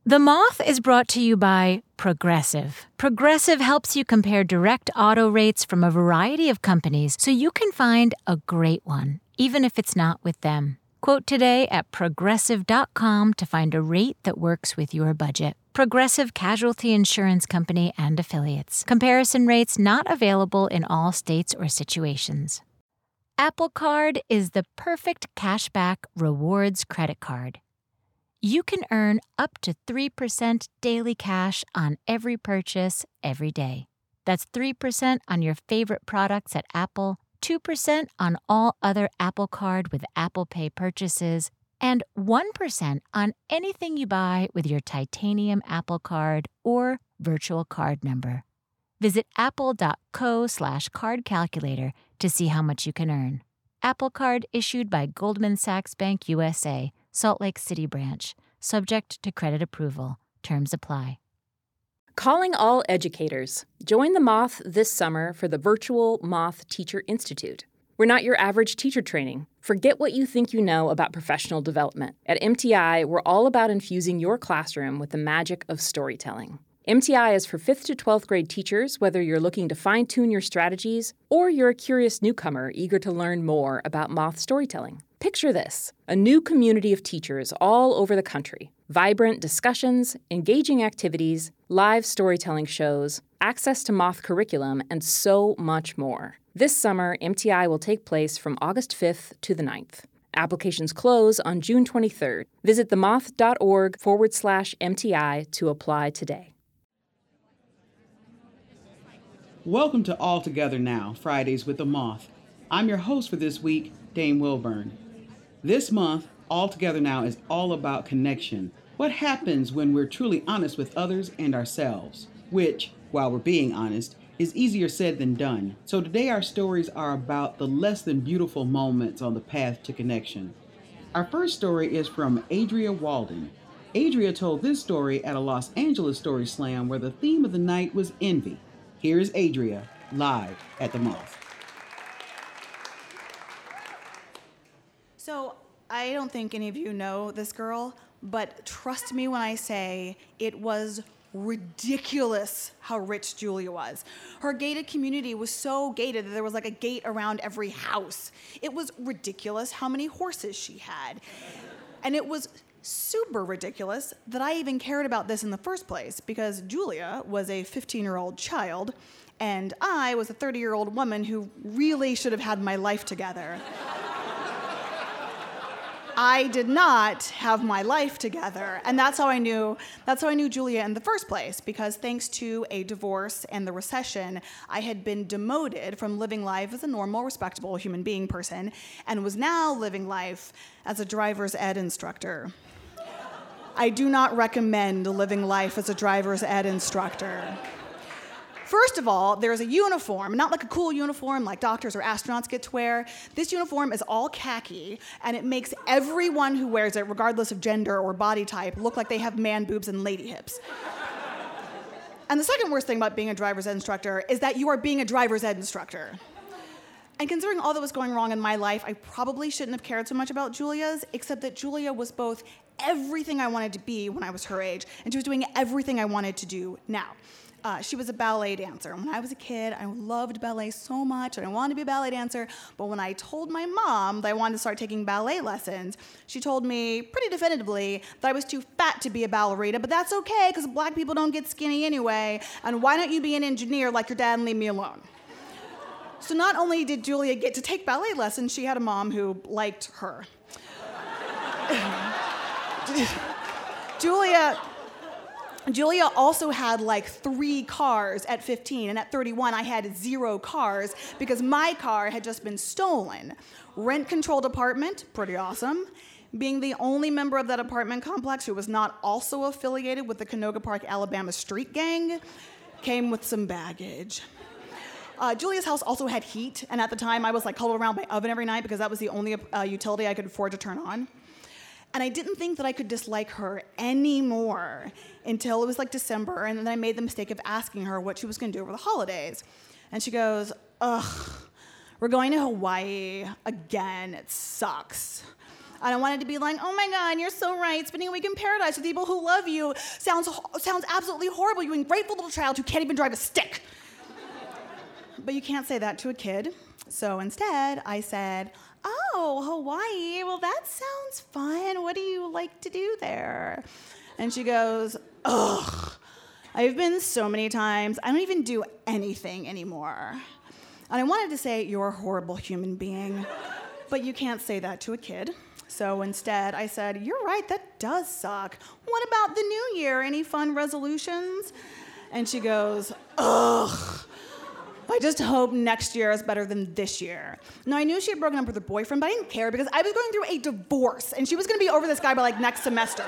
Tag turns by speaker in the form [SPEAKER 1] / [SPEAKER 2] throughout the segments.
[SPEAKER 1] The Moth is brought to you by Progressive. Progressive helps you compare direct auto rates from a variety of companies so you can find a great one, even if it's not with them. Quote today at Progressive.com to find a rate that works with your budget. Progressive Casualty Insurance Company and Affiliates. Comparison rates not available in all states or situations. Apple Card is the perfect cashback rewards credit card. You can earn up to 3% daily cash on every purchase every day. That's 3% on your favorite products at Apple, 2% on all other Apple Card with Apple Pay purchases, and 1% on anything you buy with your titanium Apple Card or virtual card number. Visit apple.co/card calculator to see how much you can earn. Apple Card issued by Goldman Sachs Bank USA, Salt Lake City branch. Subject to credit approval. Terms apply.
[SPEAKER 2] Calling all educators. Join the Moth this summer for the virtual Moth Teacher Institute. We're not your average teacher training. Forget what you think you know about professional development. At MTI, we're all about infusing your classroom with the magic of storytelling. MTI is for 5th to 12th grade teachers, whether you're looking to fine-tune your strategies or you're a curious newcomer eager to learn more about Moth storytelling. Picture this, a new community of teachers all over the country. Vibrant discussions, engaging activities, live storytelling shows, access to Moth curriculum, and so much more. This summer, MTI will take place from August 5th to the 9th. Applications close on June 23rd. Visit themoth.org/MTI to apply today.
[SPEAKER 3] Welcome to All Together Now, Fridays with the Moth. I'm your host for this week, Dane Wilburn. This month, All Together Now is all about connection. What happens when we're truly honest with others and ourselves? Which, while we're being honest, is easier said than done. So today our stories are about the less than beautiful moments on the path to connection. Our first story is from Adria Walden. Adria told this story at a Los Angeles Story Slam where the theme of the night was envy. Here is Adria, live at the Moth.
[SPEAKER 4] So, I don't think any of you know this girl, but trust me when I say it was ridiculous how rich Julia was. Her gated community was so gated that there was like a gate around every house. It was ridiculous how many horses she had. And it was super ridiculous that I even cared about this in the first place because Julia was a 15-year-old child and I was a 30-year-old woman who really should have had my life together. I did not have my life together, and that's how I knew Julia in the first place, because thanks to a divorce and the recession, I had been demoted from living life as a normal, respectable human being person, and was now living life as a driver's ed instructor. I do not recommend living life as a driver's ed instructor. First of all, there's a uniform, not like a cool uniform like doctors or astronauts get to wear. This uniform is all khaki, and it makes everyone who wears it, regardless of gender or body type, look like they have man boobs and lady hips. And the second worst thing about being a driver's ed instructor is that you are being a driver's ed instructor. And considering all that was going wrong in my life, I probably shouldn't have cared so much about Julia's, except that Julia was both everything I wanted to be when I was her age, and she was doing everything I wanted to do now. She was a ballet dancer. When I was a kid, I loved ballet so much, and I wanted to be a ballet dancer. But when I told my mom that I wanted to start taking ballet lessons, she told me pretty definitively that I was too fat to be a ballerina, but that's okay, because black people don't get skinny anyway, and why don't you be an engineer like your dad and leave me alone? So not only did Julia get to take ballet lessons, she had a mom who liked her. Julia also had like 3 cars at 15, and at 31 I had 0 cars because my car had just been stolen. Rent-controlled apartment, pretty awesome. Being the only member of that apartment complex who was not also affiliated with the Canoga Park, Alabama street gang came with some baggage. Julia's house also had heat, and at the time I was like cuddled around my oven every night because that was the only utility I could afford to turn on. And I didn't think that I could dislike her anymore until it was like December, and then I made the mistake of asking her what she was going to do over the holidays. And she goes, "Ugh, we're going to Hawaii again. It sucks. And I wanted to be like, oh my God, you're so right. Spending a week in paradise with people who love you sounds absolutely horrible. You ungrateful little child who can't even drive a stick. But you can't say that to a kid. So instead, I said, oh, Hawaii, well, that sounds fun. What do you like to do there? And she goes, ugh, I've been so many times. I don't even do anything anymore. And I wanted to say, you're a horrible human being. But you can't say that to a kid. So instead, I said, you're right, that does suck. What about the new year? Any fun resolutions? And she goes, ugh. I just hope next year is better than this year. Now, I knew she had broken up with her boyfriend, but I didn't care because I was going through a divorce, and she was going to be over this guy by, like, next semester.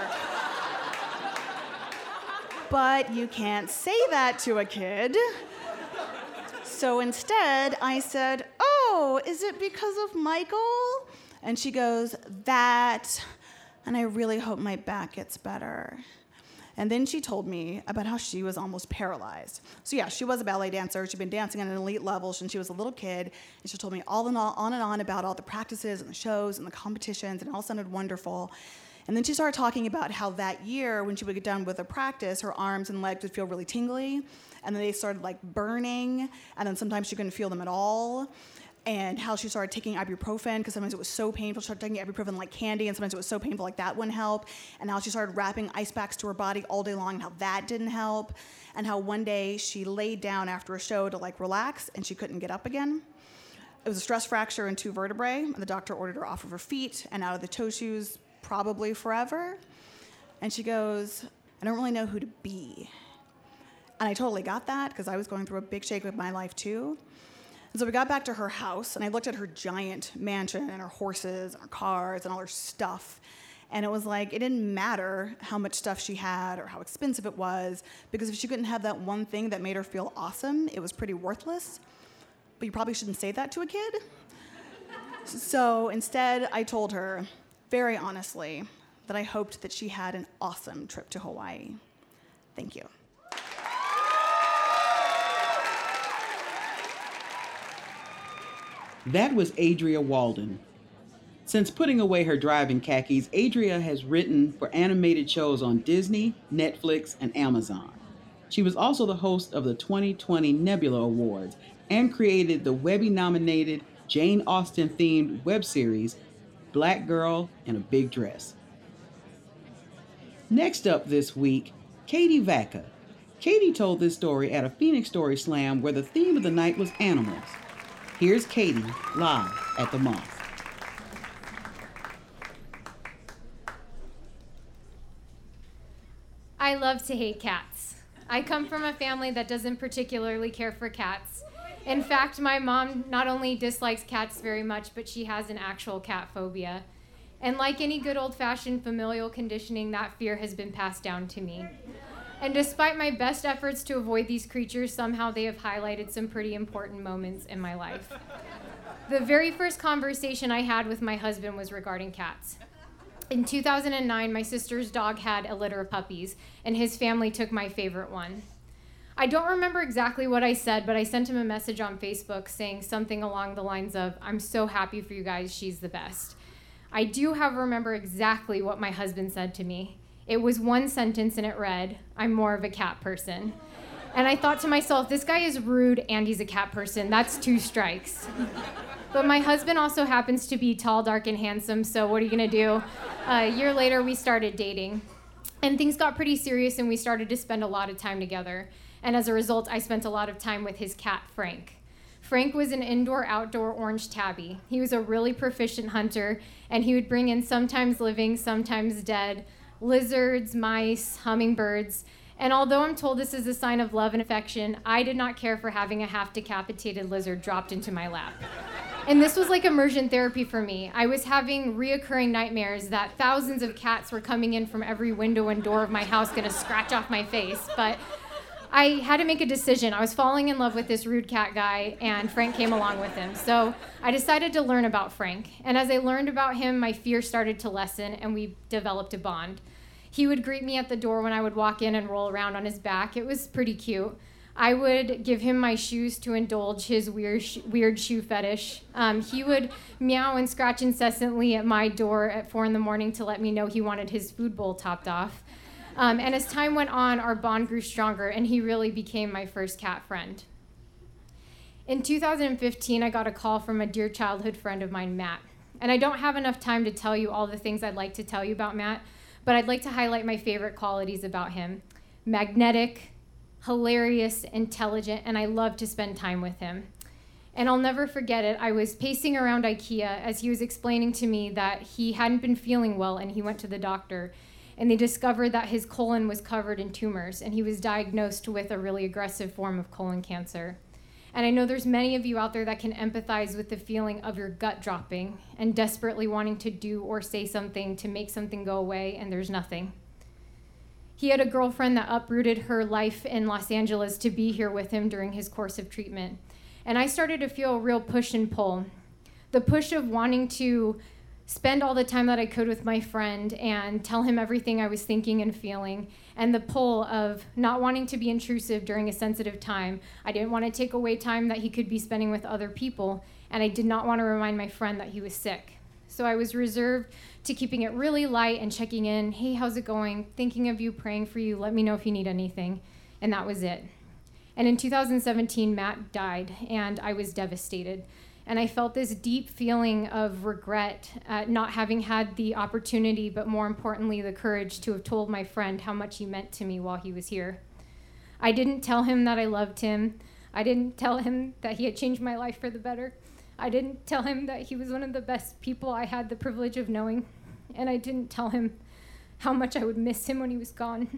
[SPEAKER 4] But you can't say that to a kid. So instead, I said, oh, is it because of Michael? And she goes, that, and I really hope my back gets better. And then she told me about how she was almost paralyzed. So yeah, she was a ballet dancer. She'd been dancing at an elite level since she was a little kid. And she told me on and on about all the practices and the shows and the competitions, and it all sounded wonderful. And then she started talking about how that year, when she would get done with a practice, her arms and legs would feel really tingly, and then they started like burning, and then sometimes she couldn't feel them at all. And how she started taking ibuprofen because sometimes it was so painful. She started taking ibuprofen like candy, and sometimes it was so painful like that wouldn't help. And how she started wrapping ice packs to her body all day long, and how that didn't help. And how one day she laid down after a show to like relax, and she couldn't get up again. It was a stress fracture in 2 vertebrae, and the doctor ordered her off of her feet and out of the toe shoes probably forever. And she goes, I don't really know who to be. And I totally got that because I was going through a big shake with my life too. And so we got back to her house, and I looked at her giant mansion and her horses and her cars and all her stuff. And it was like, it didn't matter how much stuff she had or how expensive it was, because if she couldn't have that one thing that made her feel awesome, it was pretty worthless. But you probably shouldn't say that to a kid. So instead, I told her, very honestly, that I hoped that she had an awesome trip to Hawaii. Thank you.
[SPEAKER 3] That was Adria Walden. Since putting away her driving khakis, Adria has written for animated shows on Disney, Netflix, and Amazon. She was also the host of the 2020 Nebula Awards and created the Webby-nominated Jane Austen-themed web series, Black Girl in a Big Dress. Next up this week, Katie Vacca. Katie told this story at a Phoenix Story Slam where the theme of the night was animals. Here's Katie live at the Moth.
[SPEAKER 5] I love to hate cats. I come from a family that doesn't particularly care for cats. In fact, my mom not only dislikes cats very much, but she has an actual cat phobia. And like any good old-fashioned familial conditioning, that fear has been passed down to me. And despite my best efforts to avoid these creatures, somehow they have highlighted some pretty important moments in my life. The very first conversation I had with my husband was regarding cats. In 2009, my sister's dog had a litter of puppies, and his family took my favorite one. I don't remember exactly what I said, but I sent him a message on Facebook saying something along the lines of, I'm so happy for you guys, she's the best. I do, however, remember exactly what my husband said to me. It was one sentence, and it read, I'm more of a cat person. And I thought to myself, this guy is rude and he's a cat person. That's 2 strikes. But my husband also happens to be tall, dark, and handsome, so what are you gonna do? A year later, we started dating. And things got pretty serious, and we started to spend a lot of time together. And as a result, I spent a lot of time with his cat, Frank. Frank was an indoor-outdoor orange tabby. He was a really proficient hunter, and he would bring in sometimes living, sometimes dead, lizards, mice, hummingbirds, and although I'm told this is a sign of love and affection, I did not care for having a half-decapitated lizard dropped into my lap. And this was like immersion therapy for me. I was having reoccurring nightmares that thousands of cats were coming in from every window and door of my house gonna scratch off my face, but I had to make a decision. I was falling in love with this rude cat guy, and Frank came along with him. So I decided to learn about Frank. And as I learned about him, my fear started to lessen, and we developed a bond. He would greet me at the door when I would walk in and roll around on his back. It was pretty cute. I would give him my shoes to indulge his weird shoe fetish. He would meow and scratch incessantly at my door at 4 a.m. to let me know he wanted his food bowl topped off. And as time went on, our bond grew stronger, and he really became my first cat friend. In 2015, I got a call from a dear childhood friend of mine, Matt. And I don't have enough time to tell you all the things I'd like to tell you about Matt, but I'd like to highlight my favorite qualities about him. Magnetic, hilarious, intelligent, and I love to spend time with him. And I'll never forget it. I was pacing around IKEA as he was explaining to me that he hadn't been feeling well, and he went to the doctor. And they discovered that his colon was covered in tumors, and he was diagnosed with a really aggressive form of colon cancer. And I know there's many of you out there that can empathize with the feeling of your gut dropping and desperately wanting to do or say something to make something go away, and there's nothing. He had a girlfriend that uprooted her life in Los Angeles to be here with him during his course of treatment. And I started to feel a real push and pull. The push of wanting to spend all the time that I could with my friend and tell him everything I was thinking and feeling, and the pull of not wanting to be intrusive during a sensitive time. I didn't want to take away time that he could be spending with other people, and I did not want to remind my friend that he was sick. So I was reserved to keeping it really light and checking in. Hey, how's it going? Thinking of you, praying for you. Let me know if you need anything. And that was it. And in 2017, Matt died, and I was devastated. And I felt this deep feeling of regret at not having had the opportunity, but more importantly, the courage to have told my friend how much he meant to me while he was here. I didn't tell him that I loved him. I didn't tell him that he had changed my life for the better. I didn't tell him that he was one of the best people I had the privilege of knowing. And I didn't tell him how much I would miss him when he was gone.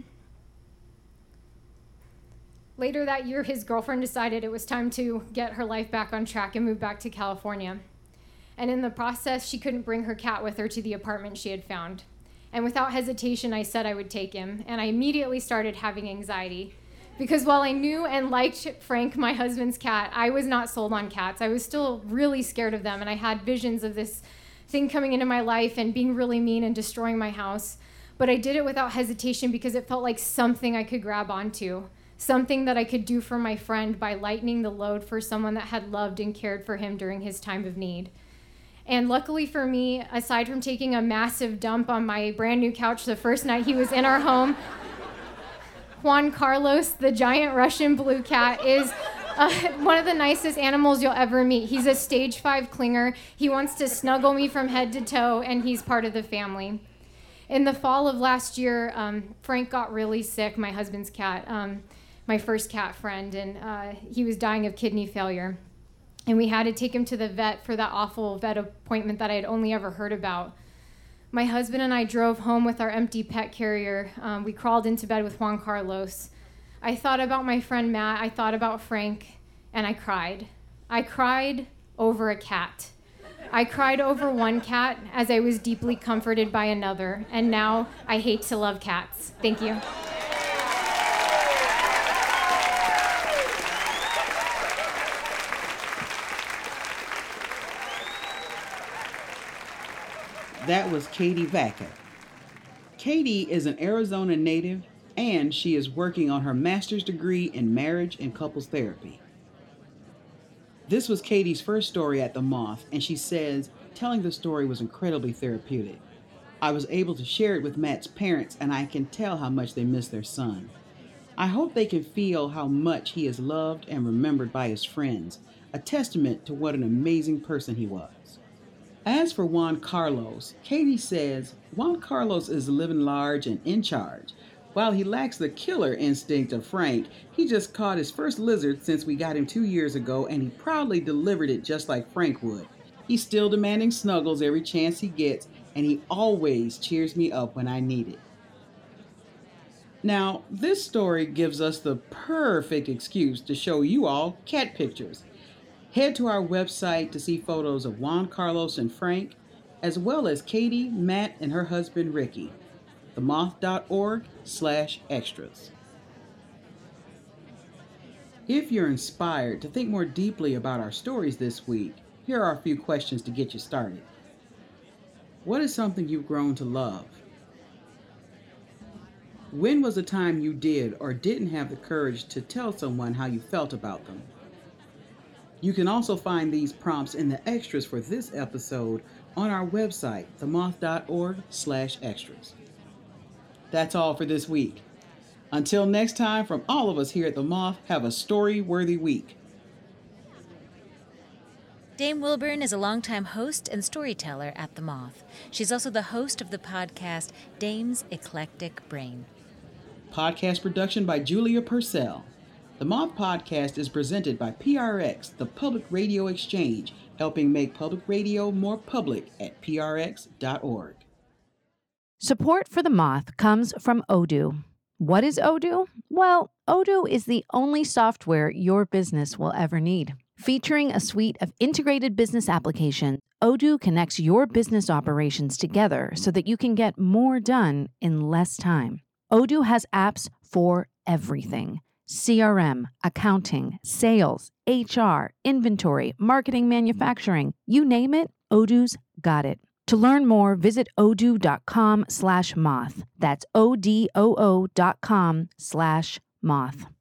[SPEAKER 5] Later that year, his girlfriend decided it was time to get her life back on track and move back to California. And in the process, she couldn't bring her cat with her to the apartment she had found. And without hesitation, I said I would take him. And I immediately started having anxiety. Because while I knew and liked Frank, my husband's cat, I was not sold on cats. I was still really scared of them. And I had visions of this thing coming into my life and being really mean and destroying my house. But I did it without hesitation because it felt like something I could grab onto. Something that I could do for my friend by lightening the load for someone that had loved and cared for him during his time of need. And luckily for me, aside from taking a massive dump on my brand new couch the first night he was in our home, Juan Carlos, the giant Russian blue cat, is one of the nicest animals you'll ever meet. He's a stage 5 clinger. He wants to snuggle me from head to toe, and he's part of the family. In the fall of last year, Frank got really sick, my husband's cat. My first cat friend, and he was dying of kidney failure. And we had to take him to the vet for that awful vet appointment that I had only ever heard about. My husband and I drove home with our empty pet carrier. We crawled into bed with Juan Carlos. I thought about my friend Matt, I thought about Frank, and I cried. I cried over a cat. I cried over one cat as I was deeply comforted by another, and now I hate to love cats. Thank you.
[SPEAKER 3] That was Katie Vaca. Katie is an Arizona native, and she is working on her master's degree in marriage and couples therapy. This was Katie's first story at the Moth, and she says telling the story was incredibly therapeutic. I was able to share it with Matt's parents, and I can tell how much they miss their son. I hope they can feel how much he is loved and remembered by his friends, a testament to what an amazing person he was. As for Juan Carlos, Katie says Juan Carlos is living large and in charge. While he lacks the killer instinct of Frank, he just caught his first lizard since we got him 2 years ago, and he proudly delivered it just like Frank would. He's still demanding snuggles every chance he gets, and he always cheers me up when I need it. Now, this story gives us the perfect excuse to show you all cat pictures. Head to our website to see photos of Juan Carlos and Frank, as well as Katie, Matt, and her husband Ricky. themoth.org/extras. If you're inspired to think more deeply about our stories this week, here are a few questions to get you started. What is something you've grown to love? When was a time you did or didn't have the courage to tell someone how you felt about them? You can also find these prompts in the extras for this episode on our website, themoth.org/extras. That's all for this week. Until next time, from all of us here at The Moth, have a story-worthy week.
[SPEAKER 1] Dame Wilburn is a longtime host and storyteller at The Moth. She's also the host of the podcast Dame's Eclectic Brain.
[SPEAKER 3] Podcast production by Julia Purcell. The Moth Podcast is presented by PRX, the Public Radio Exchange, helping make public radio more public at prx.org.
[SPEAKER 6] Support for The Moth comes from Odoo. What is Odoo? Well, Odoo is the only software your business will ever need. Featuring a suite of integrated business applications, Odoo connects your business operations together so that you can get more done in less time. Odoo has apps for everything: CRM, accounting, sales, HR, inventory, marketing, manufacturing. You name it, Odoo's got it. To learn more, visit odoo.com/moth. That's ODOO.com/moth.